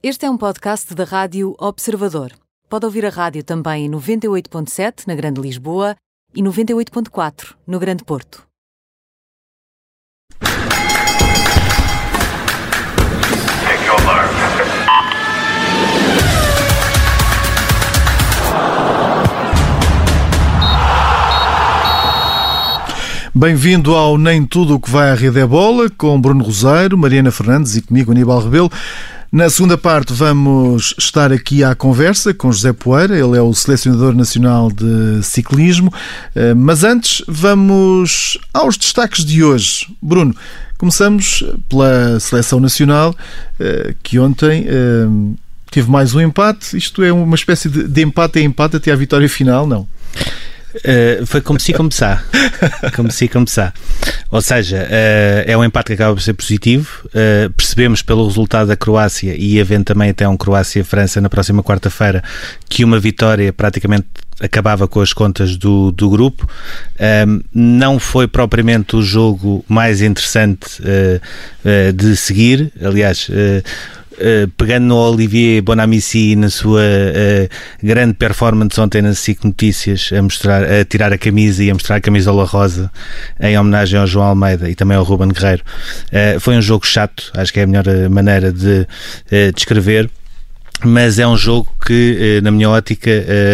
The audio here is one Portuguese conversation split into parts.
Este é um podcast da Rádio Observador. Pode ouvir a rádio também em 98.7 na Grande Lisboa e 98.4 no Grande Porto. Bem-vindo ao Nem Tudo o que vai à Rede é Bola, com Bruno Roseiro, Mariana Fernandes e comigo, Aníbal Rebelo. Na segunda parte vamos estar aqui à conversa com José Poeira, ele é o selecionador nacional de ciclismo, mas antes vamos aos destaques de hoje. Bruno, começamos pela seleção nacional, que ontem teve mais um empate, isto é uma espécie de empate a empate até à vitória final, não? Foi como se começar. Ou seja, é um empate que acaba por ser positivo. Percebemos pelo resultado da Croácia e havendo também até um Croácia-França na próxima quarta-feira que uma vitória praticamente acabava com as contas do grupo. Não foi propriamente o jogo mais interessante de seguir. Aliás, pegando no Olivier Bonamici na sua grande performance ontem na SIC Notícias, a tirar a camisa e a mostrar a camisola rosa em homenagem ao João Almeida e também ao Ruben Guerreiro, foi um jogo chato, acho que é a melhor maneira de descrever. Mas é um jogo que, na minha ótica,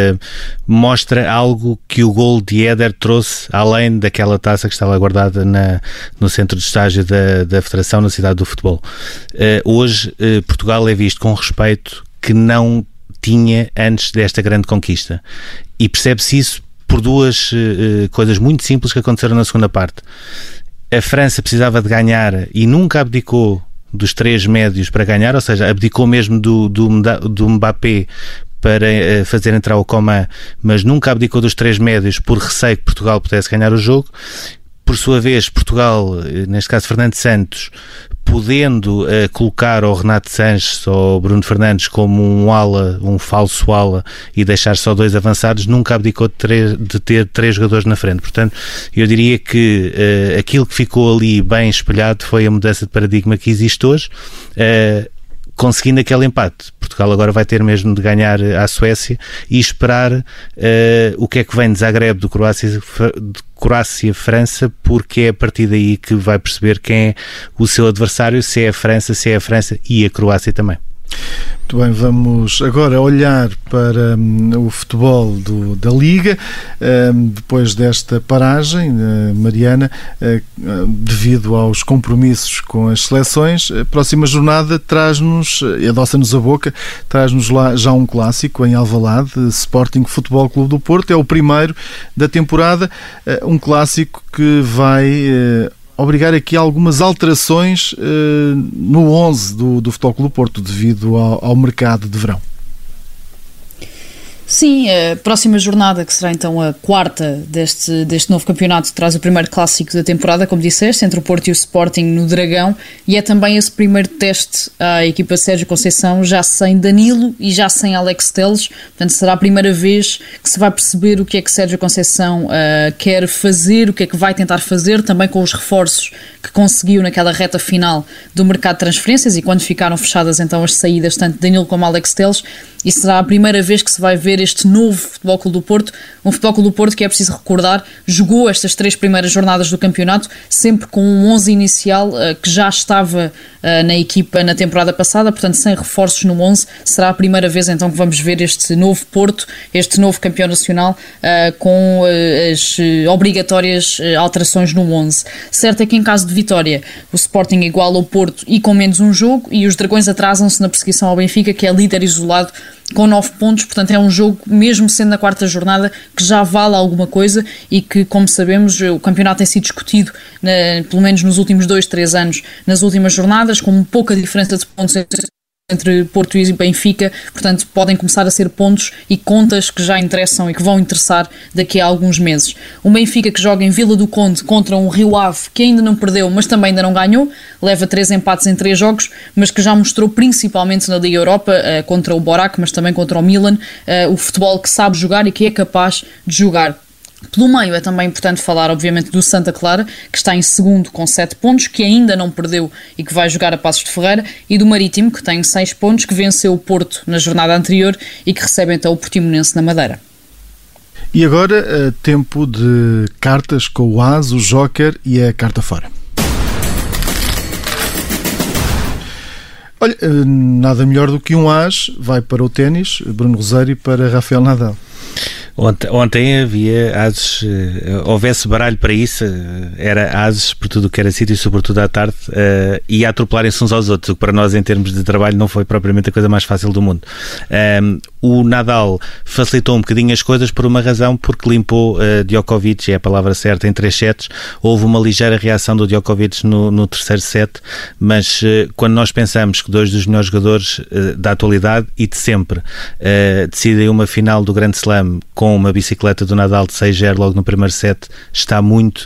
mostra algo que o gol de Éder trouxe, além daquela taça que estava guardada no centro de estágio da Federação, na cidade do futebol. Hoje, Portugal é visto com respeito que não tinha antes desta grande conquista. E percebe-se isso por duas coisas muito simples que aconteceram na segunda parte. A França precisava de ganhar e nunca abdicou dos três médios para ganhar, ou seja, abdicou mesmo do Mbappé para fazer entrar o Coman, mas nunca abdicou dos três médios por receio que Portugal pudesse ganhar o jogo. Por sua vez, Portugal, neste caso Fernando Santos, podendo colocar o Renato Sanches ou o Bruno Fernandes como um falso ala e deixar só dois avançados, nunca abdicou de ter três jogadores na frente. Portanto, eu diria que aquilo que ficou ali bem espelhado foi a mudança de paradigma que existe hoje. Conseguindo aquele empate, Portugal agora vai ter mesmo de ganhar à Suécia e esperar o que é que vem de Zagreb, de Croácia-França, porque é a partir daí que vai perceber quem é o seu adversário, se é a França e a Croácia também. Muito bem, vamos agora olhar para o futebol da Liga, depois desta paragem, Mariana, devido aos compromissos com as seleções. A próxima jornada traz-nos, adoça-nos a boca, traz-nos lá já um clássico em Alvalade, Sporting Futebol Clube do Porto, é o primeiro da temporada, um clássico que vai obrigar aqui algumas alterações no 11 do Futebol Clube do Porto devido ao mercado de verão. Sim, a próxima jornada, que será então a quarta deste novo campeonato, traz o primeiro clássico da temporada, como disseste, entre o Porto e o Sporting no Dragão, e é também esse primeiro teste à equipa de Sérgio Conceição, já sem Danilo e já sem Alex Telles. Portanto, será a primeira vez que se vai perceber o que é que Sérgio Conceição quer fazer, o que é que vai tentar fazer, também com os reforços que conseguiu naquela reta final do mercado de transferências e quando ficaram fechadas então as saídas, tanto Danilo como Alex Telles. E será a primeira vez que se vai ver este novo Futebol Clube do Porto, um Futebol Clube do Porto que, é preciso recordar, jogou estas três primeiras jornadas do campeonato sempre com um 11 inicial que já estava na equipa na temporada passada, portanto sem reforços no 11. Será a primeira vez então que vamos ver este novo Porto, este novo campeão nacional, com as obrigatórias alterações no 11. Certo é que em caso de vitória o Sporting iguala ao Porto e com menos um jogo, e os Dragões atrasam-se na perseguição ao Benfica, que é líder isolado com 9 pontos, portanto é um jogo, mesmo sendo na quarta jornada, que já vale alguma coisa e que, como sabemos, o campeonato tem sido discutido, pelo menos nos últimos 2-3 anos, nas últimas jornadas, com pouca diferença de pontos entre Porto e Benfica, portanto podem começar a ser pontos e contas que já interessam e que vão interessar daqui a alguns meses. O Benfica, que joga em Vila do Conde contra um Rio Ave que ainda não perdeu, mas também ainda não ganhou, leva 3 empates em 3 jogos, mas que já mostrou principalmente na Liga Europa, contra o Borac, mas também contra o Milan, o futebol que sabe jogar e que é capaz de jogar. Pelo meio é também importante falar, obviamente, do Santa Clara, que está em segundo com 7 pontos, que ainda não perdeu e que vai jogar a Passos de Ferreira, e do Marítimo, que tem 6 pontos, que venceu o Porto na jornada anterior e que recebe então o Portimonense na Madeira. E agora, tempo de cartas com o As, o Joker e a carta fora. Olha, nada melhor do que um As, vai para o ténis, Bruno Rosário, para Rafael Nadal. Ontem havia ases, houvesse baralho para isso, era ases por tudo o que era sítio, sobretudo à tarde, e a atropelarem-se uns aos outros, o que para nós em termos de trabalho não foi propriamente a coisa mais fácil do mundo. O Nadal facilitou um bocadinho as coisas por uma razão, porque limpou Djokovic, é a palavra certa, em 3 sets. Houve uma ligeira reação do Djokovic no terceiro set, mas quando nós pensamos que 2 dos melhores jogadores da atualidade e de sempre decidem uma final do Grand Slam com uma bicicleta do Nadal de 6-0 logo no primeiro set, está muito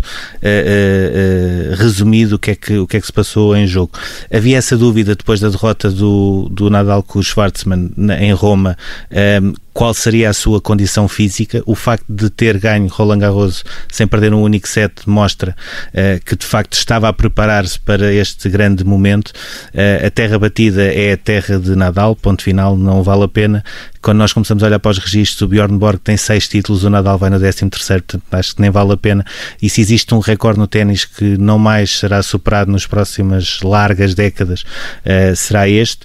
resumido o que é que se passou em jogo. Havia essa dúvida depois da derrota do Nadal com o Schwartzman em Roma, qual seria a sua condição física. O facto de ter ganho Roland Garros sem perder um único set mostra que de facto estava a preparar-se para este grande momento. A terra batida é a terra de Nadal, ponto final, não vale a pena. Quando nós começamos a olhar para os registros, o Bjorn Borg tem 6 títulos, o Nadal vai no 13º, portanto acho que nem vale a pena. E se existe um recorde no ténis que não mais será superado nas próximas largas décadas, será este.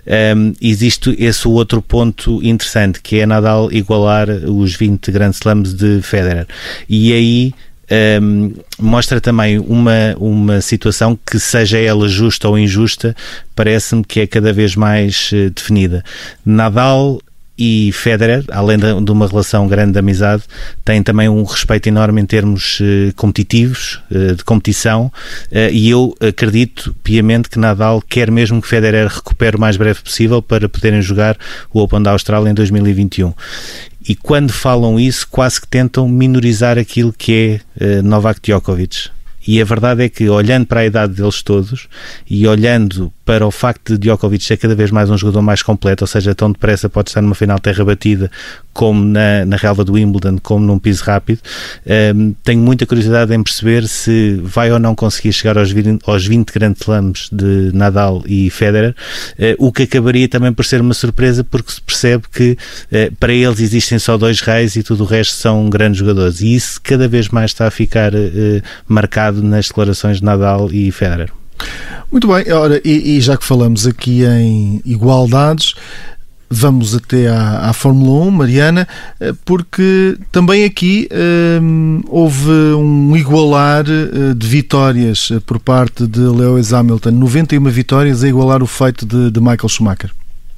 Existe esse outro ponto interessante, que é Nadal igualar os 20 Grand Slams de Federer. E aí mostra também uma situação que, seja ela justa ou injusta, parece-me que é cada vez mais definida. Nadal e Federer, além de uma relação grande de amizade, têm também um respeito enorme em termos competitivos, de competição, e eu acredito piamente que Nadal quer mesmo que Federer recupere o mais breve possível para poderem jogar o Open da Austrália em 2021. E quando falam isso, quase que tentam minorizar aquilo que é Novak Djokovic. E a verdade é que, olhando para a idade deles todos e olhando para o facto de Djokovic ser cada vez mais um jogador mais completo, ou seja, tão depressa pode estar numa final terra batida como na relva do Wimbledon, como num piso rápido, tenho muita curiosidade em perceber se vai ou não conseguir chegar aos 20 Grand Slams de Nadal e Federer, o que acabaria também por ser uma surpresa, porque se percebe que para eles existem só 2 reis e tudo o resto são grandes jogadores, e isso cada vez mais está a ficar marcado nas declarações de Nadal e Federer. Muito bem, ora, e já que falamos aqui em igualdades, vamos até à Fórmula 1, Mariana, porque também aqui houve um igualar de vitórias por parte de Lewis Hamilton, 91 vitórias a igualar o feito de Michael Schumacher.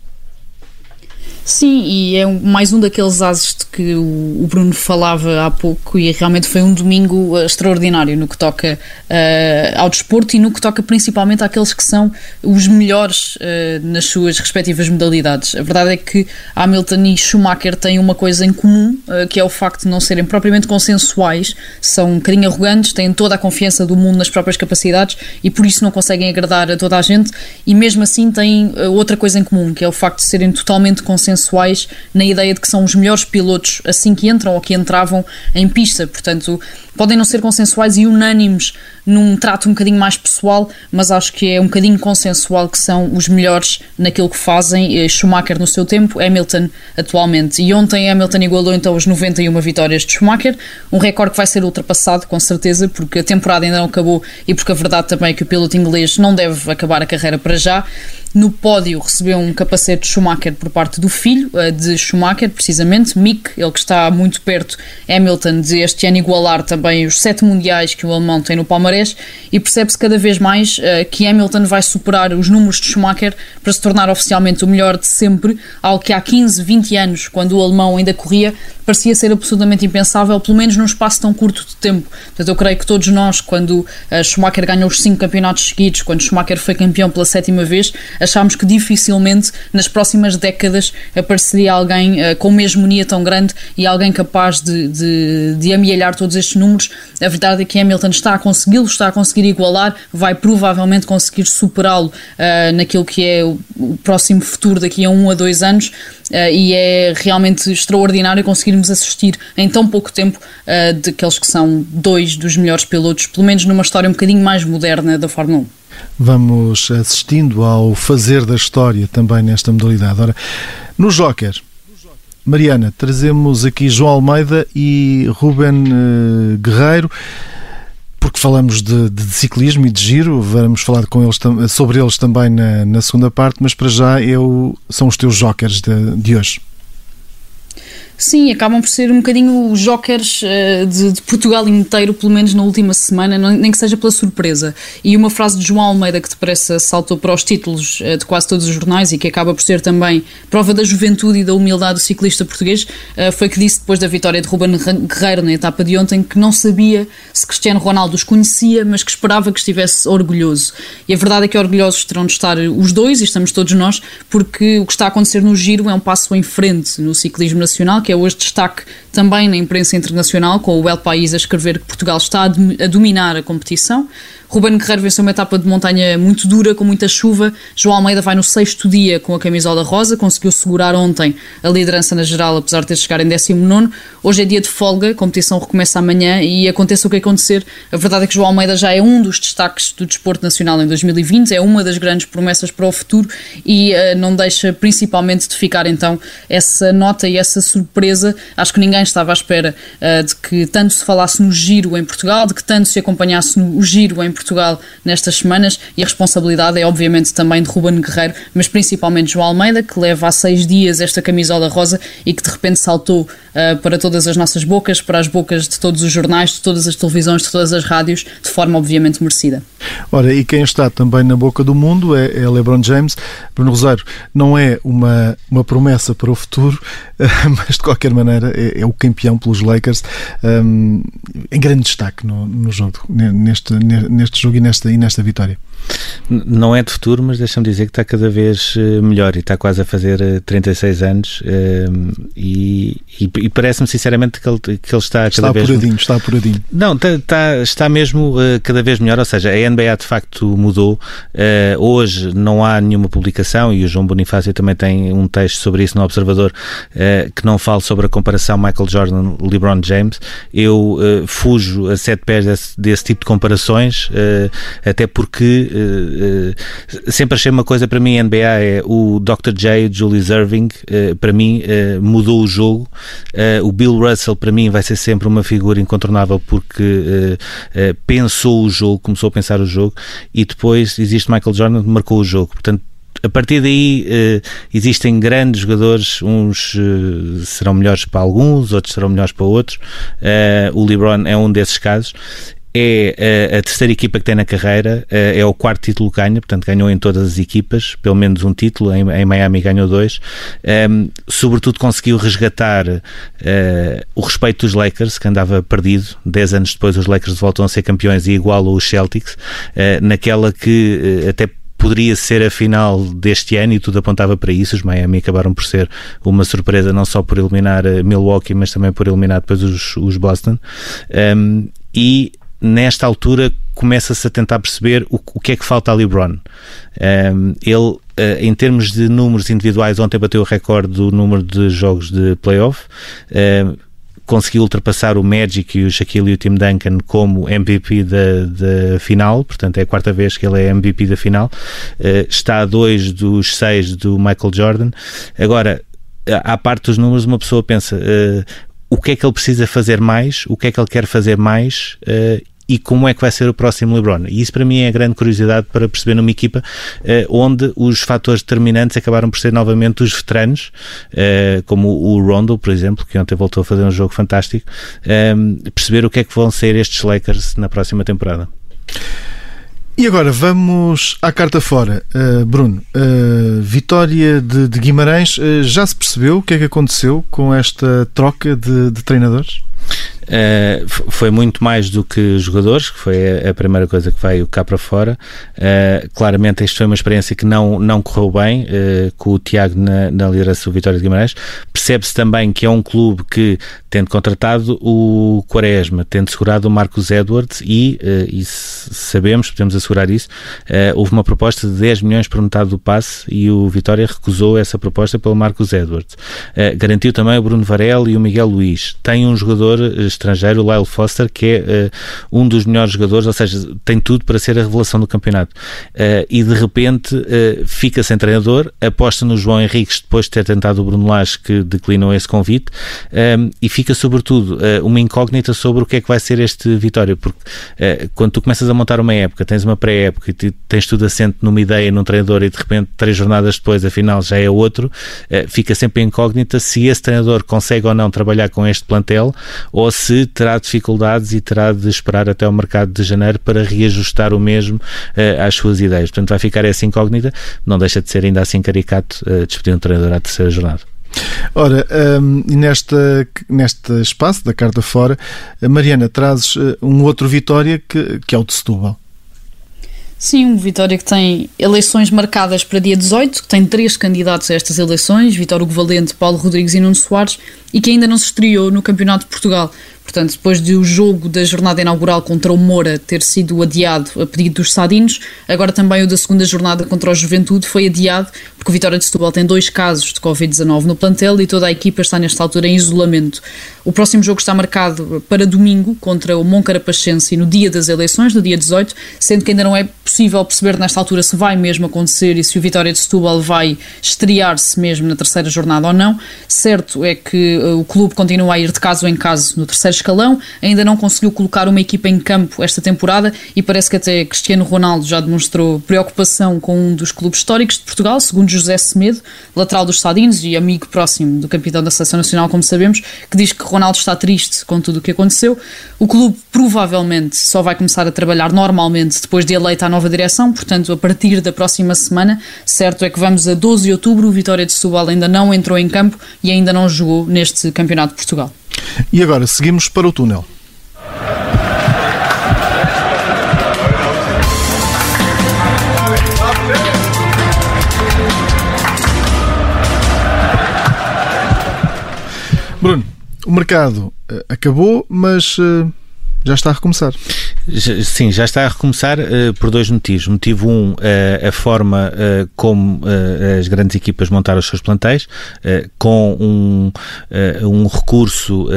Sim, e é mais um daqueles ases de que o Bruno falava há pouco, e realmente foi um domingo extraordinário no que toca ao desporto e no que toca principalmente àqueles que são os melhores nas suas respectivas modalidades. A verdade é que Hamilton e Schumacher têm uma coisa em comum, que é o facto de não serem propriamente consensuais, são um bocadinho arrogantes, têm toda a confiança do mundo nas próprias capacidades e por isso não conseguem agradar a toda a gente, e mesmo assim têm outra coisa em comum, que é o facto de serem totalmente consensuais na ideia de que são os melhores pilotos assim que entram ou que entravam em pista. Portanto, podem não ser consensuais e unânimes num trato um bocadinho mais pessoal, mas acho que é um bocadinho consensual que são os melhores naquilo que fazem. Schumacher no seu tempo, Hamilton atualmente. E ontem Hamilton igualou então as 91 vitórias de Schumacher, um recorde que vai ser ultrapassado com certeza, porque a temporada ainda não acabou e porque a verdade também é que o piloto inglês não deve acabar a carreira para já. No pódio recebeu um capacete de Schumacher por parte do filho de Schumacher, precisamente, Mick, ele que está muito perto, Hamilton, de este ano igualar também os 7 mundiais que o alemão tem no palmarés, e percebe-se cada vez mais que Hamilton vai superar os números de Schumacher para se tornar oficialmente o melhor de sempre, algo que há 15, 20 anos, quando o alemão ainda corria, parecia ser absolutamente impensável, pelo menos num espaço tão curto de tempo. Portanto, eu creio que todos nós, quando Schumacher ganhou os 5 campeonatos seguidos, quando Schumacher foi campeão pela 7ª vez, achámos que dificilmente nas próximas décadas apareceria alguém com uma hegemonia tão grande e alguém capaz de amealhar todos estes números. A verdade é que Hamilton está a consegui-lo, está a conseguir igualar, vai provavelmente conseguir superá-lo naquilo que é o próximo futuro daqui a 1 a 2 anos, e é realmente extraordinário conseguirmos conseguirmos assistir em tão pouco tempo daqueles que são dois dos melhores pilotos, pelo menos numa história um bocadinho mais moderna da Fórmula 1. Vamos assistindo ao fazer da história também nesta modalidade. Ora, no Joker, Mariana, trazemos aqui João Almeida e Ruben Guerreiro, porque falamos de ciclismo e de giro. Vamos falar sobre eles também na segunda parte, mas para já são os teus jokers de hoje. Sim, acabam por ser um bocadinho os jokers de Portugal inteiro, pelo menos na última semana, nem que seja pela surpresa. E uma frase de João Almeida que depressa saltou para os títulos de quase todos os jornais e que acaba por ser também prova da juventude e da humildade do ciclista português, foi que disse depois da vitória de Ruben Guerreiro na etapa de ontem que não sabia se Cristiano Ronaldo os conhecia, mas que esperava que estivesse orgulhoso. E a verdade é que orgulhosos terão de estar os dois, e estamos todos nós, porque o que está a acontecer no Giro é um passo em frente no ciclismo nacional, que é hoje destaque também na imprensa internacional, com o El País a escrever que Portugal está a dominar a competição. Ruben Guerreiro venceu uma etapa de montanha muito dura, com muita chuva. João Almeida vai no 6º dia com a camisola rosa, conseguiu segurar ontem a liderança na geral, apesar de ter chegado em 19º. Hoje é dia de folga, a competição recomeça amanhã e aconteça o que acontecer, a verdade é que João Almeida já é um dos destaques do desporto nacional em 2020, é uma das grandes promessas para o futuro e não deixa principalmente de ficar então essa nota e essa surpresa. Acho que ninguém estava à espera de que tanto se falasse no Giro em Portugal, de que tanto se acompanhasse o Giro em Portugal nestas semanas, e a responsabilidade é obviamente também de Ruben Guerreiro, mas principalmente João Almeida, que leva há 6 dias esta camisola rosa e que de repente saltou para todas as nossas bocas, para as bocas de todos os jornais, de todas as televisões, de todas as rádios, de forma obviamente merecida. Ora, e quem está também na boca do mundo é LeBron James. Bruno Rosário, não é uma promessa para o futuro, mas de qualquer maneira é o campeão pelos Lakers, em grande destaque no jogo, neste jogo e nesta vitória. Não é de futuro, mas deixa-me dizer que está cada vez melhor e está quase a fazer 36 anos e parece-me sinceramente que ele está cada vez... Está apuradinho. Não, está mesmo cada vez melhor, ou seja, a NBA de facto mudou. Hoje não há nenhuma publicação, e o João Bonifácio também tem um texto sobre isso no Observador, que não fala sobre a comparação Michael Jordan-LeBron James. Eu fujo a 7 pés desse tipo de comparações, até porque sempre achei uma coisa, para mim a NBA é o Dr. J, Julius Erving, para mim mudou o jogo. O Bill Russell para mim vai ser sempre uma figura incontornável porque pensou o jogo, começou a pensar o jogo, e depois existe Michael Jordan que marcou o jogo. Portanto, a partir daí existem grandes jogadores, uns serão melhores para alguns, outros serão melhores para outros. O LeBron é um desses casos. É a terceira equipa que tem na carreira, é o 4º título que ganha, portanto ganhou em todas as equipas, pelo menos um título, em Miami ganhou 2, sobretudo conseguiu resgatar o respeito dos Lakers, que andava perdido. 10 anos depois os Lakers voltam a ser campeões e igualam os Celtics, naquela que até poderia ser a final deste ano, e tudo apontava para isso. Os Miami acabaram por ser uma surpresa, não só por eliminar Milwaukee, mas também por eliminar depois os Boston, e nesta altura começa-se a tentar perceber o que é que falta a LeBron. Ele, em termos de números individuais, ontem bateu o recorde do número de jogos de playoff, conseguiu ultrapassar o Magic e o Shaquille e o Tim Duncan como MVP da final, portanto é a 4ª vez que ele é MVP da final, está a 2 dos 6 do Michael Jordan. Agora, à parte dos números, uma pessoa pensa... o que é que ele precisa fazer mais, o que é que ele quer fazer mais, e como é que vai ser o próximo LeBron. E isso para mim é a grande curiosidade para perceber numa equipa onde os fatores determinantes acabaram por ser novamente os veteranos, como o Rondo, por exemplo, que ontem voltou a fazer um jogo fantástico, perceber o que é que vão ser estes Lakers na próxima temporada. E agora vamos à carta fora. Bruno, vitória de Guimarães, já se percebeu o que é que aconteceu com esta troca de treinadores? Foi muito mais do que jogadores, que foi a primeira coisa que veio cá para fora. Claramente isto foi uma experiência que não correu bem, com o Tiago na liderança do Vitória de Guimarães. Percebe-se também que é um clube que, tendo contratado o Quaresma, tendo segurado o Marcos Edwards e sabemos, podemos assegurar isso, houve uma proposta de 10 milhões por metade do passe e o Vitória recusou essa proposta pelo Marcos Edwards. Garantiu também o Bruno Varela e o Miguel Luís. Tem um jogador estrangeiro, o Lyle Foster, que é um dos melhores jogadores, ou seja, tem tudo para ser a revelação do campeonato. E de repente fica sem treinador, aposta no João Henriques depois de ter tentado o Bruno Lage, que declinou esse convite, e fica sobretudo uma incógnita sobre o que é que vai ser este Vitória, porque quando tu começas a montar uma época, tens uma pré-época e tens tudo assente numa ideia, num treinador, e de repente 3 jornadas depois afinal já é outro, fica sempre a incógnita se esse treinador consegue ou não trabalhar com este plantel, ou se terá dificuldades e terá de esperar até o mercado de janeiro para reajustar o mesmo às suas ideias. Portanto, vai ficar essa incógnita. Não deixa de ser ainda assim caricato despedir um treinador à terceira jornada. Ora, neste espaço da Carta Fora, Mariana, trazes um outro Vitória que é o de Setúbal. Sim, um Vitória que tem eleições marcadas para dia 18, que tem 3 candidatos a estas eleições, Vítor Hugo Valente, Paulo Rodrigues e Nuno Soares, e que ainda não se estreou no Campeonato de Portugal. Portanto, depois do jogo da jornada inaugural contra o Moura ter sido adiado a pedido dos Sadinos, agora também o da segunda jornada contra o Juventude foi adiado, porque o Vitória de Setúbal tem 2 casos de Covid-19 no plantel e toda a equipa está nesta altura em isolamento. O próximo jogo está marcado para domingo contra o Moncarapachense no dia das eleições, no dia 18, sendo que ainda não é possível perceber nesta altura se vai mesmo acontecer e se o Vitória de Setúbal vai estrear-se mesmo na terceira jornada ou não. Certo é que o clube continua a ir de caso em caso no terceiro escalão, ainda não conseguiu colocar uma equipa em campo esta temporada e parece que até Cristiano Ronaldo já demonstrou preocupação com um dos clubes históricos de Portugal, segundo José Semedo, lateral dos Sadinos e amigo próximo do capitão da Seleção Nacional, como sabemos, que diz que Ronaldo está triste com tudo o que aconteceu. O clube provavelmente só vai começar a trabalhar normalmente depois de eleita a nova direção, portanto a partir da próxima semana. Certo é que vamos a 12 de outubro, o Vitória de Setúbal ainda não entrou em campo e ainda não jogou neste Campeonato de Portugal. E agora seguimos para o túnel. Bruno, o mercado acabou, mas já está a recomeçar. Sim, já está a recomeçar por 2 motivos. Motivo 1, a forma como as grandes equipas montaram os seus plantéis, com um recurso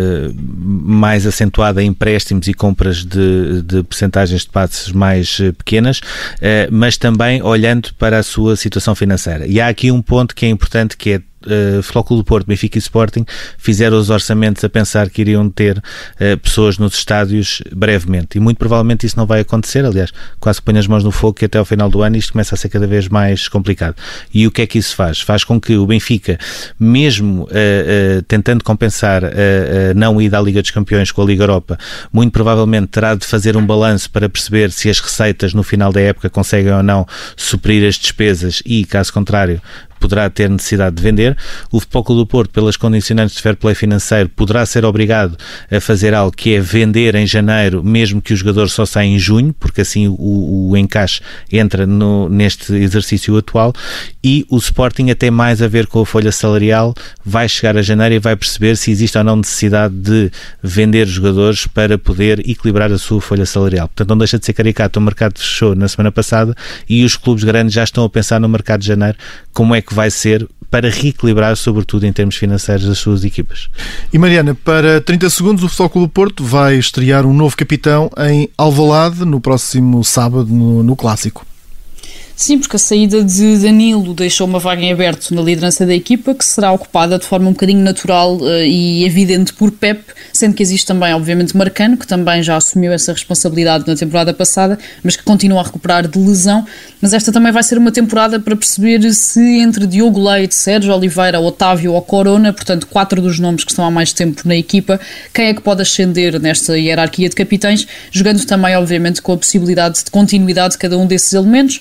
mais acentuado a empréstimos e compras de percentagens de passes mais pequenas, mas também olhando para a sua situação financeira. E há aqui um ponto que é importante, que é Futebol Clube do Porto, Benfica e Sporting fizeram os orçamentos a pensar que iriam ter pessoas nos estádios brevemente, e muito provavelmente isso não vai acontecer. Aliás, quase que ponho as mãos no fogo que até ao final do ano isto começa a ser cada vez mais complicado. E o que é que isso faz? Faz com que o Benfica, mesmo tentando compensar a não ida à Liga dos Campeões com a Liga Europa, muito provavelmente terá de fazer um balanço para perceber se as receitas no final da época conseguem ou não suprir as despesas e, caso contrário, poderá ter necessidade de vender. O Futebol Clube do Porto, pelas condicionantes de fair play financeiro, poderá ser obrigado a fazer algo que é vender em janeiro, mesmo que o jogador só saia em junho, porque assim o encaixe entra neste exercício atual. E o Sporting, até mais a ver com a folha salarial, vai chegar a janeiro e vai perceber se existe ou não necessidade de vender jogadores para poder equilibrar a sua folha salarial. Portanto, não deixa de ser caricato. O mercado fechou na semana passada e os clubes grandes já estão a pensar no mercado de janeiro, como é que vai ser para reequilibrar, sobretudo em termos financeiros, as suas equipas. E Mariana, para 30 segundos, o Futebol Clube do Porto vai estrear um novo capitão em Alvalade no próximo sábado, no Clássico. Sim, porque a saída de Danilo deixou uma vaga em aberto na liderança da equipa, que será ocupada de forma um bocadinho natural e evidente por Pep, sendo que existe também, obviamente, Marcano, que também já assumiu essa responsabilidade na temporada passada, mas que continua a recuperar de lesão. Mas esta também vai ser uma temporada para perceber se entre Diogo Leite, Sérgio Oliveira, Otávio ou Corona, portanto 4 dos nomes que estão há mais tempo na equipa, quem é que pode ascender nesta hierarquia de capitães, jogando também, obviamente, com a possibilidade de continuidade de cada um desses elementos. Otávio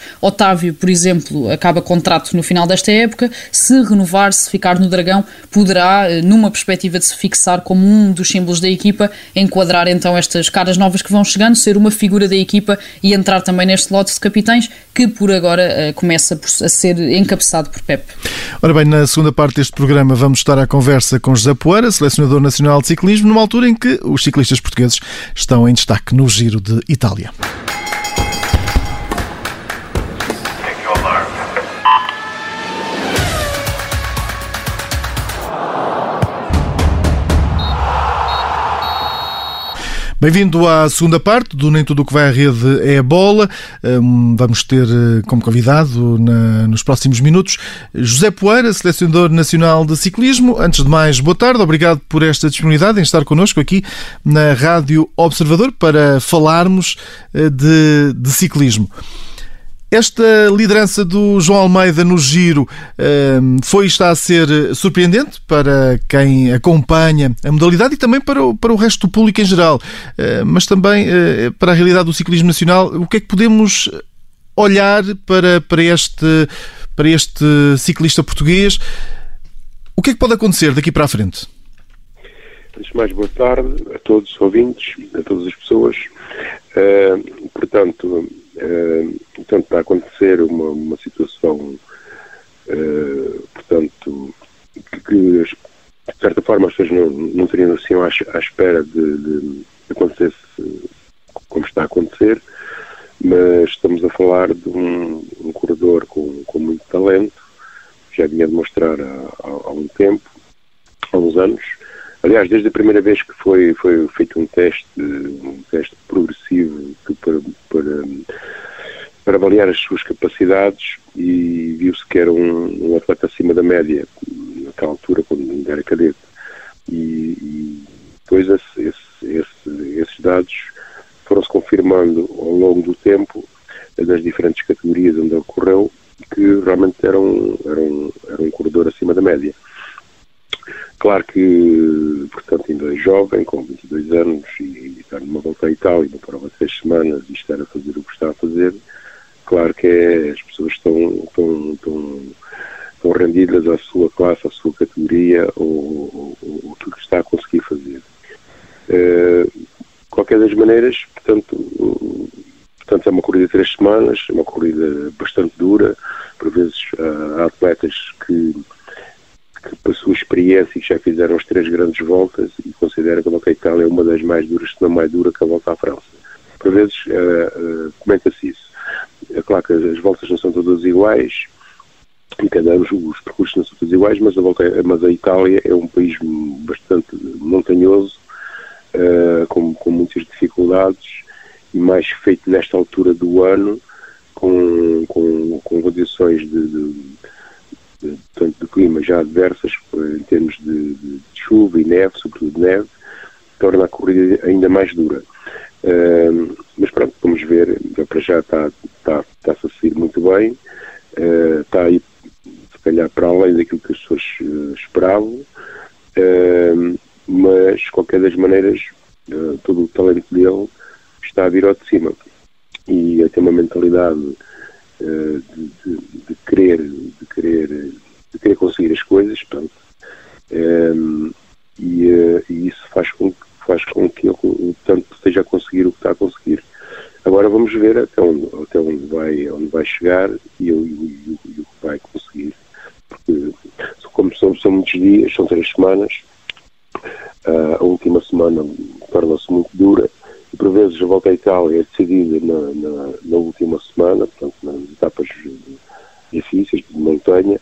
Otávio, por exemplo, acaba contrato no final desta época, se renovar, se ficar no Dragão, poderá, numa perspectiva de se fixar como um dos símbolos da equipa, enquadrar então estas caras novas que vão chegando, ser uma figura da equipa e entrar também neste lote de capitães que por agora começa a ser encabeçado por Pep. Ora bem, na segunda parte deste programa vamos estar à conversa com José Poeira, selecionador nacional de ciclismo, numa altura em que os ciclistas portugueses estão em destaque no Giro de Itália. Bem-vindo à segunda parte do Nem Tudo o que vai à rede é a bola. Vamos ter como convidado nos próximos minutos José Poeira, selecionador nacional de ciclismo. Antes de mais, boa tarde. Obrigado por esta disponibilidade em estar connosco aqui na Rádio Observador para falarmos de ciclismo. Esta liderança do João Almeida no Giro está a ser surpreendente para quem acompanha a modalidade e também para o resto do público em geral, mas também para a realidade do ciclismo nacional. O que é que podemos olhar para este ciclista português? O que é que pode acontecer daqui para a frente? Antes de mais, boa tarde a todos os ouvintes, a todas as pessoas. Portanto, está a acontecer uma situação, portanto, que de certa forma as pessoas não teriam assim à espera de acontecer como está a acontecer, mas estamos a falar de um corredor com muito talento, já vinha a demonstrar há um tempo, há uns anos. Aliás, desde a primeira vez que foi feito um teste progressivo para avaliar as suas capacidades, e viu-se que era um atleta acima da média naquela altura, quando ainda era cadete. E depois esses dados foram-se confirmando ao longo do tempo, das diferentes categorias onde ele correu, que realmente era um corredor acima da média. Claro que, portanto, ainda é jovem, com 22 anos, e está numa volta à Itália, uma prova de 3 semanas, e estar a fazer o que está a fazer. Claro que as pessoas estão rendidas à sua classe, à sua categoria, ou tudo que está a conseguir fazer. De qualquer das maneiras, portanto, é uma corrida de 3 semanas, é uma corrida bastante dura. Por vezes há atletas que pela sua experiência, já fizeram as 3 grandes voltas e consideram que a volta à Itália é uma das mais duras, se não mais dura que a volta à França. Por vezes comenta-se isso. É claro que as voltas não são todas iguais e cada ano os percursos não são todos iguais, mas a Itália é um país bastante montanhoso, com muitas dificuldades, e mais feito nesta altura do ano, com condições tanto de clima já adversas, em termos de chuva e neve, sobretudo neve, torna a corrida ainda mais dura. Mas pronto, vamos ver. Para já está-se a seguir muito bem, está aí se calhar para além daquilo que as pessoas esperavam, mas de qualquer das maneiras todo o talento dele está a vir ao de cima, e tem uma mentalidade de querer conseguir as coisas, portanto, e isso faz com que ele tanto esteja a conseguir o que está a conseguir. Agora vamos ver até onde vai chegar e o que vai conseguir, porque como são muitos dias, são 3 semanas, a última semana torna-se muito dura, e por vezes a volta à Itália é decidida na última semana, portanto nas etapas difíceis de montanha.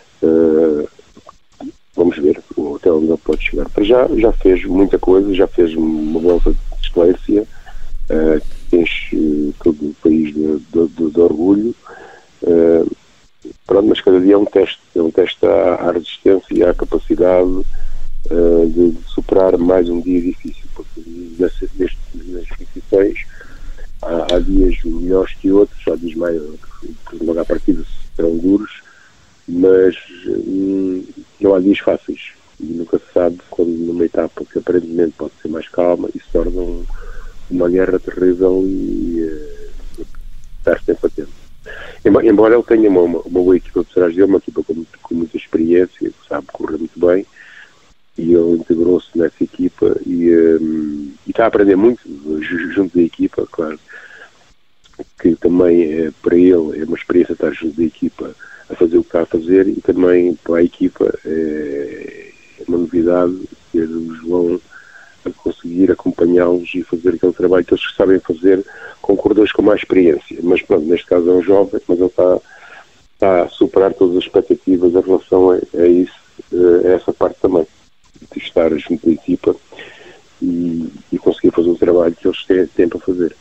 Vamos ver até onde ele pode chegar. Para já fez muita coisa, já fez uma volta de excelência, que enche todo o país de orgulho. Pronto, mas cada dia é um teste à resistência e à capacidade de superar mais um dia difícil, porque nestas competições há dias melhores que outros, há dias mais, logo à partida serão duros, mas não há dias fáceis, e nunca se sabe quando numa etapa que aparentemente pode ser mais calma, isso torna uma guerra terrível e estar sempre atento. embora ele tenha uma boa equipa por trás dele, uma equipa com muita experiência, que sabe correr muito bem, e ele integrou-se nessa equipa e está a aprender muito junto da equipa, claro, que também para ele é uma experiência estar junto da equipa a fazer o que está a fazer, e também para a equipa é uma novidade ter o João a conseguir acompanhá-los e fazer aquele trabalho que eles sabem fazer com corredores com mais experiência. Mas pronto, neste caso é um jovem, mas ele está a superar todas as expectativas em relação a isso, a essa parte também, de estar junto da equipa e conseguir fazer o trabalho que eles têm para fazer.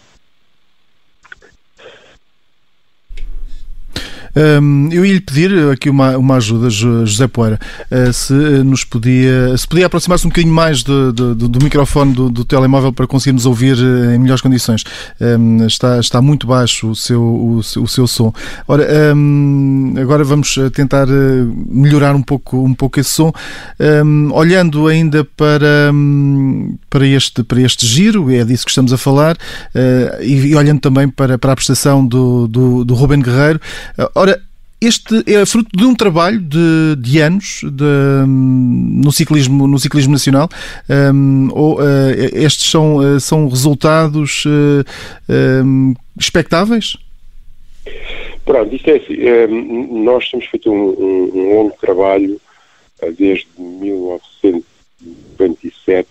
Eu ia-lhe pedir aqui uma ajuda, José Poeira, se podia aproximar-se um bocadinho mais do microfone do telemóvel para conseguirmos ouvir em melhores condições. Está muito baixo o seu som. Ora, agora vamos tentar melhorar um pouco esse som, olhando ainda para este giro, é disso que estamos a falar, e olhando também para a prestação do Ruben Guerreiro. Ora, este é fruto de um trabalho de anos no ciclismo nacional, ou estes são resultados expectáveis? Pronto, isto é assim, nós temos feito um longo trabalho desde 1997,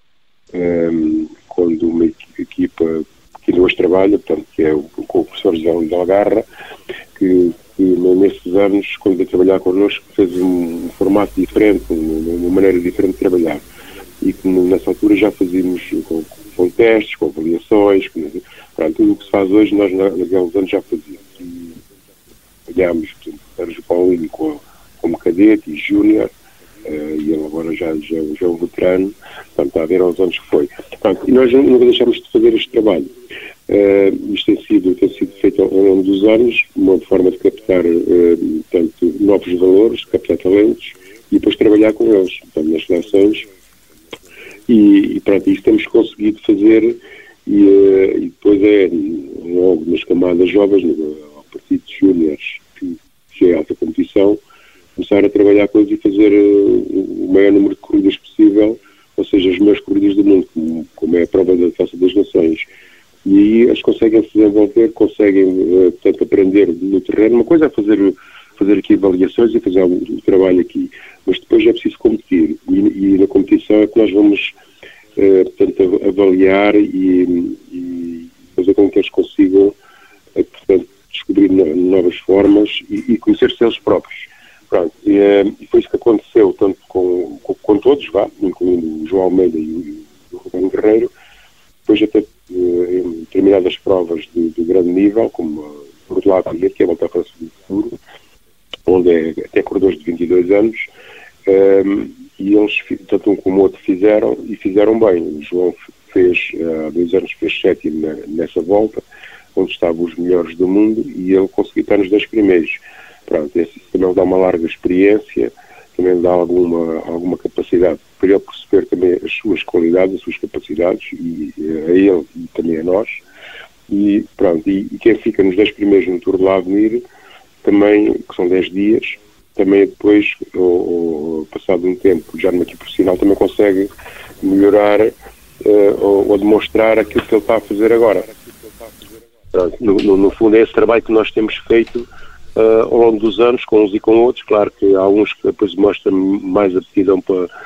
quando uma equipa que ainda hoje trabalha, portanto, que é com o professor João de Algarra, que nesses anos, quando veio trabalhar connosco, fez um formato diferente, uma maneira diferente de trabalhar. E que nessa altura já fazíamos com testes, com avaliações, tudo o que se faz hoje, nós naqueles anos já fazíamos. E olhámos, por exemplo, Sérgio Paulinho como cadete e júnior, e ele agora já é um veterano, portanto, está a ver aos anos que foi. E nós nunca deixámos de fazer este trabalho. Isto tem sido feito ao longo dos anos, uma forma de captar portanto, novos valores, captar talentos e depois trabalhar com eles, portanto, nas seleções. E pronto, isso temos conseguido fazer, e depois logo nas camadas jovens, ao partido de júniores, que é alta competição, começar a trabalhar com eles e fazer o maior número de corridas possível, ou seja, as melhores corridas do mundo, como é a prova da Taça das Nações. E aí eles conseguem se desenvolver, conseguem, portanto, aprender no terreno. Uma coisa é fazer aqui avaliações e fazer o trabalho aqui, mas depois é preciso competir. E na competição é que nós vamos, portanto, avaliar e fazer com que eles consigam, portanto, descobrir novas formas e conhecer-se eles próprios. Pronto, e foi isso que aconteceu, tanto com todos, incluindo o João Almeida e o Ruben Guerreiro. Depois até em determinadas provas de grande nível, como o Rodelado, que é a Volta à França do Futuro, onde é até corredores de 22 anos, e eles, tanto um como o outro, fizeram bem. O João há 2 anos fez 7º nessa volta, onde estavam os melhores do mundo, e ele conseguiu estar nos 10 primeiros. Pronto, isso também dá uma larga experiência, também dá alguma capacidade para ele perceber também as suas qualidades, as suas capacidades, e a ele e também a nós. E pronto, e quem fica nos 10 primeiros no Tour de l'Avenir, também, que são 10 dias, também depois, ou passado um tempo, já numa equipe profissional, também consegue melhorar ou demonstrar aquilo que ele está a fazer agora. Pronto, no fundo é esse trabalho que nós temos feito ao longo dos anos, com uns e com outros. Claro que há alguns que depois mostram mais aptidão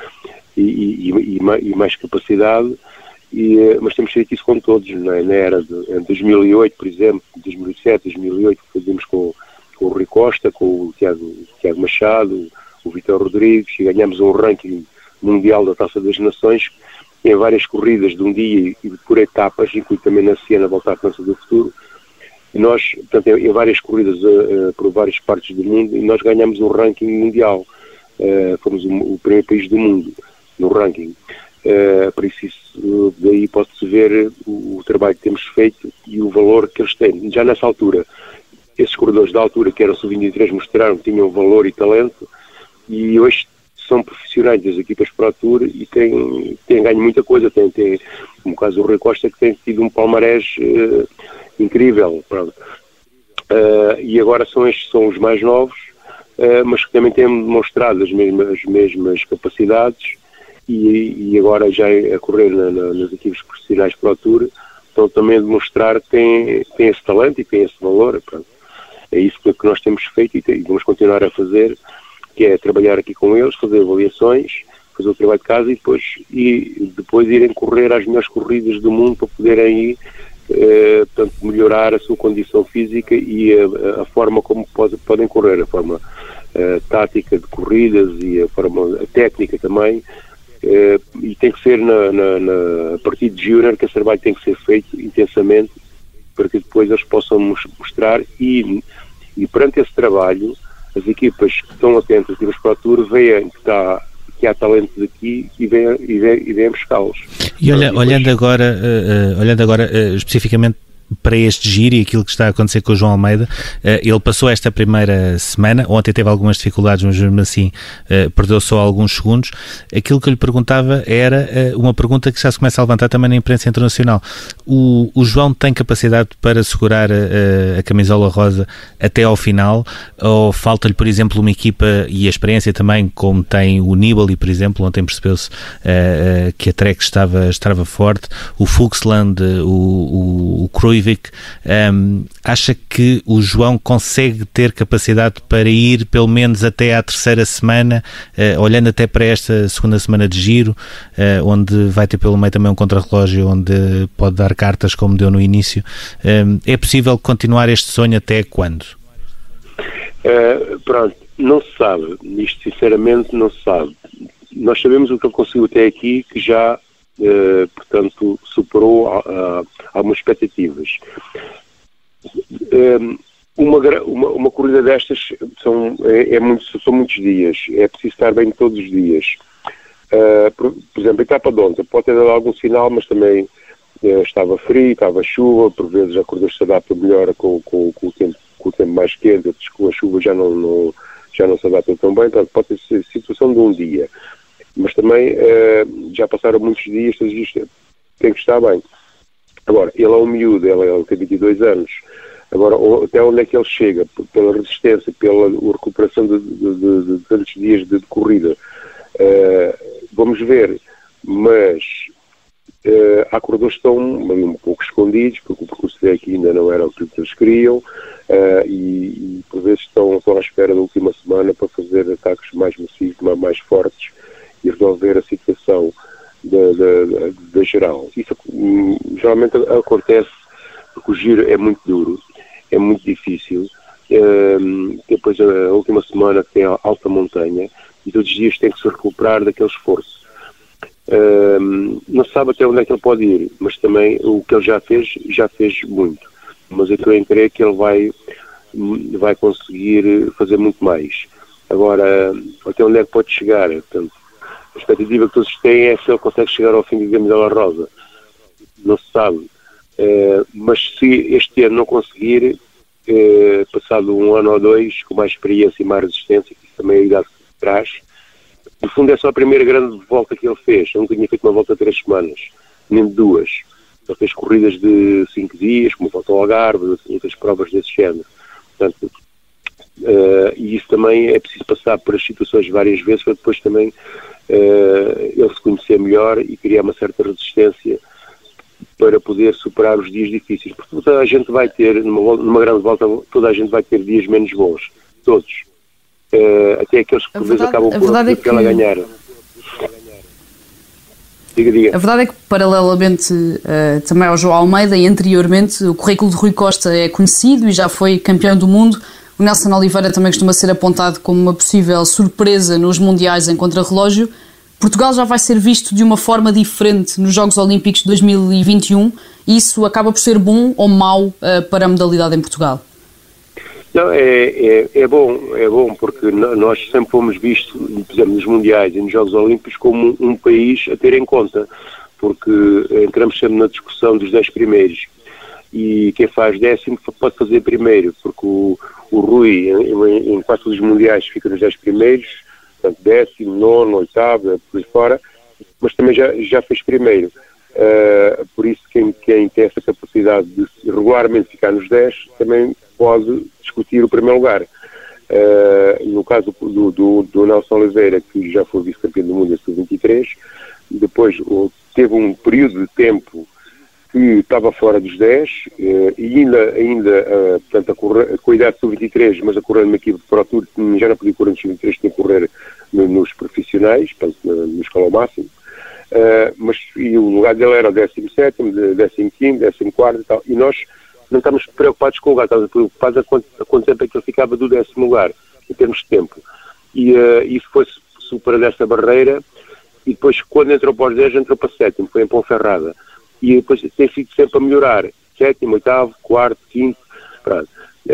e mais capacidade, mas temos feito isso com todos, não é? Na era em 2008, por exemplo, 2007, 2008, fazíamos com o Rui Costa, com o Tiago Machado, o Vítor Rodrigues, e ganhamos um ranking mundial da Taça das Nações em várias corridas de um dia e por etapas, inclui também na Siena, Volta à França do Futuro. E nós, portanto, em várias corridas por várias partes do mundo, e nós ganhamos um ranking mundial. Fomos o primeiro país do mundo no ranking. Por isso, daí pode-se ver o trabalho que temos feito e o valor que eles têm. Já nessa altura, esses corredores da altura, que eram sub-23, mostraram que tinham valor e talento, e hoje são profissionais das equipas Pro Tour e têm ganho muita coisa. Tem, no caso do Rui Costa, que tem tido um palmarés incrível. Pronto. e agora estes são os mais novos, mas que também têm demonstrado as mesmas capacidades, e agora já a correr nas equipes profissionais Pro Tour, estão também a demonstrar que têm esse talento e têm esse valor. Pronto. É isso que nós temos feito e vamos continuar a fazer, que é trabalhar aqui com eles, fazer avaliações, fazer o trabalho de casa e depois irem correr às melhores corridas do mundo para poderem ir, portanto, melhorar a sua condição física e a forma como podem correr, a forma tática de corridas e a técnica também. E tem que ser a partir de júnior que esse trabalho tem que ser feito intensamente para que depois eles possam mostrar e perante esse trabalho as equipas que estão atentas, as equipas Pro Tour, veem que há talento daqui e vêm buscá-los. E olhando agora especificamente para este giro e aquilo que está a acontecer com o João Almeida, ele passou esta primeira semana, ontem teve algumas dificuldades, mas mesmo assim perdeu só alguns segundos. Aquilo que eu lhe perguntava era uma pergunta que já se começa a levantar também na imprensa internacional. O João tem capacidade para segurar a camisola rosa até ao final, ou falta-lhe, por exemplo, uma equipa e a experiência também, como tem o Nibali, por exemplo, ontem percebeu-se que a Trek estava forte, o Fuchsland, o Kruijswijk. Acha que o João consegue ter capacidade para ir pelo menos até à terceira semana, olhando até para esta segunda semana de giro, onde vai ter pelo meio também um contrarrelógio onde pode dar cartas como deu no início? É possível continuar este sonho até quando? Pronto, não se sabe, isto sinceramente não se sabe. Nós sabemos o que ele conseguiu até aqui, que já portanto superou algumas expectativas. Uma corrida destas são muitos dias, é preciso estar bem todos os dias. Por exemplo, a etapa de ontem pode ter dado algum sinal, mas também estava frio, estava chuva, por vezes a corrida se adapta melhor com o tempo mais quente, outros com a chuva já não se adaptam tão bem. Portanto, pode ser situação de um dia, mas também já passaram muitos dias, todos os dias tem que estar bem. Agora, ele é um miúdo, ele tem 22 anos. Agora, até onde é que ele chega? Pela resistência, pela recuperação de tantos dias de corrida. Vamos ver, mas há corredores que estão um pouco escondidos, porque o percurso aqui ainda não era o que eles queriam, e por vezes estão à espera da última semana para fazer ataques mais macios, mais fortes, e resolver a situação da geral. Isso geralmente acontece porque o giro é muito duro, é muito difícil. Depois a última semana tem a alta montanha e todos os dias tem que se recuperar daquele esforço. Não se sabe até onde é que ele pode ir, mas também o que ele já fez muito. Mas eu também creio que ele vai conseguir fazer muito mais. Agora, até onde é que pode chegar? Portanto, a expectativa que todos têm é se ele consegue chegar ao fim de camisola rosa. Não se sabe. Mas se este ano não conseguir, passado um ano ou dois, com mais experiência e mais resistência, que também a idade que traz, no fundo é só a primeira grande volta que ele fez. Ele nunca tinha feito uma volta de 3 semanas, nem de 2. Ele fez corridas de 5 dias, como a volta ao Algarve, outras provas desse género. Portanto, e isso também é preciso passar por as situações várias vezes para depois também ele se conhecer melhor e criar uma certa resistência para poder superar os dias difíceis. Porque toda a gente vai ter, numa grande volta, toda a gente vai ter dias menos bons. Todos. Até aqueles que por vezes acabam por ela ganhar. Diga. A verdade é que, paralelamente também ao João Almeida e anteriormente, o currículo de Rui Costa é conhecido e já foi campeão do mundo. O Nelson Oliveira também costuma ser apontado como uma possível surpresa nos mundiais em contrarrelógio. Portugal já vai ser visto de uma forma diferente nos Jogos Olímpicos de 2021 e isso acaba por ser bom ou mau para a modalidade em Portugal? Não, é bom porque nós sempre fomos vistos, por exemplo, nos mundiais e nos Jogos Olímpicos como um país a ter em conta, porque entramos sempre na discussão dos 10 primeiros e quem faz 10º pode fazer primeiro, porque o Rui em quase todos os mundiais fica nos 10 primeiros, portanto 10º, 9º, 8º, por aí fora, mas também já fez primeiro. Por isso quem tem essa capacidade de regularmente ficar nos 10 também pode discutir o primeiro lugar. No caso do Nelson Oliveira, que já foi vice-campeão do mundo em sub-23, depois teve um período de tempo que estava fora dos 10 e ainda portanto, com a idade sub-23, mas a correr numa equipe de Pro Tour, já não podia correr nos sub-23, tinha que correr nos profissionais, portanto, no escalão máximo. Mas e o lugar dele era o 17º, 15º, 14º e tal, e nós não estávamos preocupados com o lugar, estávamos preocupados a quanto tempo é que ele ficava do 10º lugar, em termos de tempo. E isso foi superando essa barreira, e depois, quando entrou para os 10, entrou para 7º, foi em Ponferrada. E depois tem sido sempre a melhorar, 7º, 8º, 4º, 5º, pronto.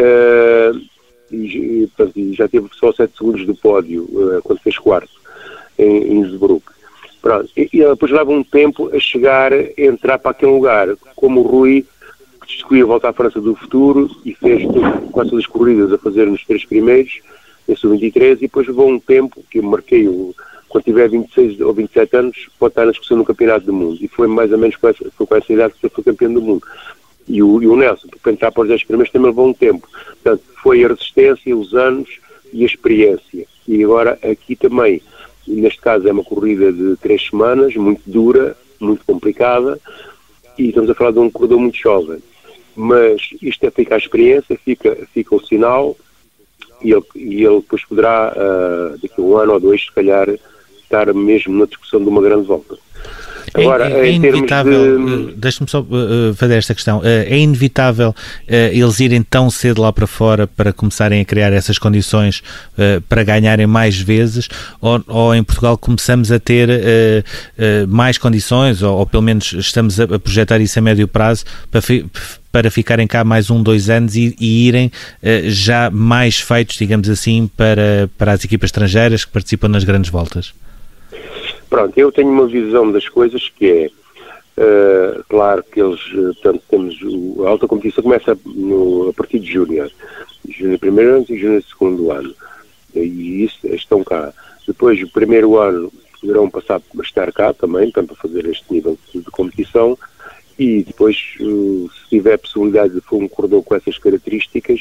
E já teve só 7 segundos do pódio, quando fez 4º, em Innsbruck. Pronto. E depois leva um tempo a chegar, a entrar para aquele lugar, como o Rui, que escolheu voltar à França do futuro e fez quase todas as corridas a fazer nos 3 primeiros, em sub-23, e depois levou um tempo, que eu marquei, quando tiver 26 ou 27 anos, pode estar na discussão no Campeonato do Mundo. E foi mais ou menos com essa idade que foi campeão do mundo. E o Nelson, para entrar para os 10 primeiros, também levou um tempo. Portanto, foi a resistência, os anos e a experiência. E agora, aqui também, neste caso é uma corrida de 3 semanas, muito dura, muito complicada, e estamos a falar de um corredor muito jovem. Mas isto fica a experiência, fica o sinal, e ele depois poderá, daqui a 1 ano ou 2, se calhar, estar mesmo na discussão de uma grande volta. Agora, é inevitável, deixe-me só fazer esta questão, é inevitável eles irem tão cedo lá para fora para começarem a criar essas condições para ganharem mais vezes, ou em Portugal começamos a ter mais condições, ou pelo menos estamos a projetar isso a médio prazo, para ficarem cá mais 1, 2 anos e irem já mais feitos, digamos assim, para as equipas estrangeiras que participam nas grandes voltas? Pronto, eu tenho uma visão das coisas que é, claro que eles, portanto, temos a alta competição começa a partir de Júnior primeiro ano e Júnior segundo ano, e isso estão cá. Depois, o primeiro ano poderão passar a estar cá também, para fazer este nível de competição, e depois, se tiver possibilidade de for um corredor com essas características,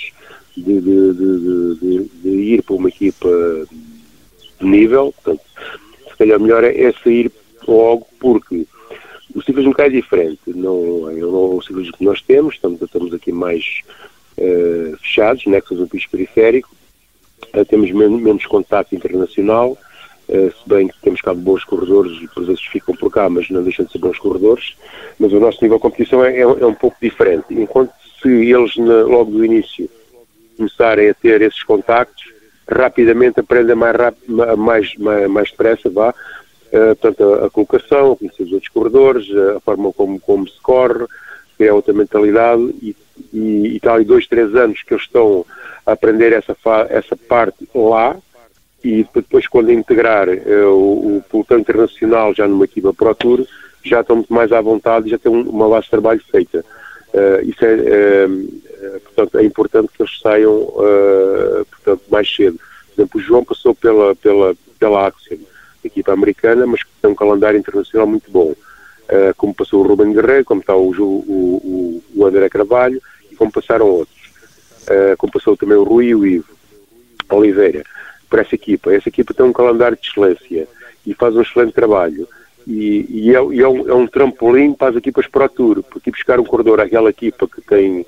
de ir para uma equipa de nível, portanto, se calhar melhor é sair logo, porque o ciclismo cá é diferente, não é o ciclismo que nós temos, estamos aqui mais fechados, nexos no piso periférico, temos menos contacto internacional, se bem que temos cá bons corredores e por vezes ficam por cá, mas não deixam de ser bons corredores, mas o nosso nível de competição é um pouco diferente. Enquanto se eles logo do início começarem a ter esses contactos, rapidamente aprendem mais depressa, portanto, a colocação, a conhecer os outros corredores, a forma como se corre, que é outra mentalidade, e tal, e 2, 3 anos que eles estão a aprender essa parte lá, e depois quando integrar o pelotão internacional já numa equipa Pro Tour, já estão muito mais à vontade e já têm uma base de trabalho feita. Isso portanto, é importante que eles saiam portanto, mais cedo. Por exemplo, o João passou pela Axiom, equipa americana, mas que tem um calendário internacional muito bom. Como passou o Ruben Guerreiro, como está o André Carvalho, e como passaram outros. Como passou também o Rui e o Ivo Oliveira, por essa equipa. Essa equipa tem um calendário de excelência e faz um excelente trabalho. E é um trampolim para as equipas Pro Tour, porque buscar um corredor àquela equipa que tem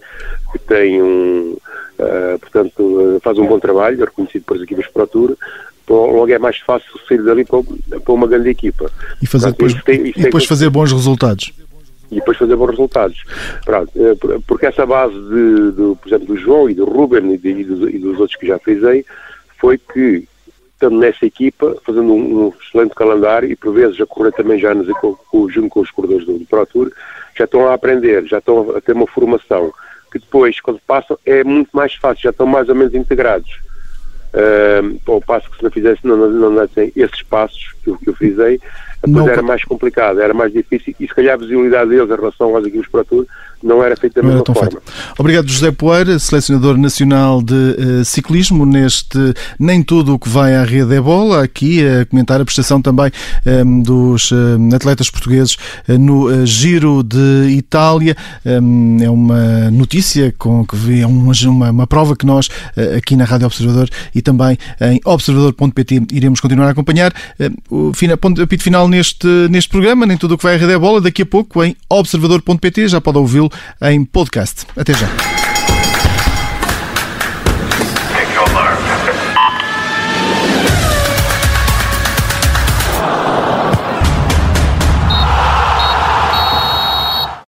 portanto, faz um bom trabalho, é reconhecido pelas equipas Pro Tour, logo é mais fácil sair dali para uma grande equipa. E fazer depois fazer bons resultados. E depois fazer bons resultados. Pronto, porque essa base, por exemplo, do João e do Ruben e dos outros que já frisei, foi que, estando nessa equipa, fazendo um excelente calendário e por vezes a correr também já junto com os corredores do Pro Tour, já estão a aprender, já estão a ter uma formação que depois, quando passam, é muito mais fácil, já estão mais ou menos integrados. Ao passo que se não fizesse, não dessem esses passos que eu frisei, depois era mais complicado, era mais difícil, e se calhar a visibilidade deles em relação às equipes Pro Tour não era feita da mesma forma. Obrigado, José Poeira, selecionador nacional de ciclismo, neste Nem Tudo o que vai à rede é bola, aqui a comentar a prestação também dos atletas portugueses no Giro de Itália. É uma notícia que é uma prova que nós aqui na Rádio Observador e também em observador.pt iremos continuar a acompanhar. O apito final neste programa, Nem Tudo o que vai à rede é bola, daqui a pouco em observador.pt, já pode ouvi-lo em podcast. Até já.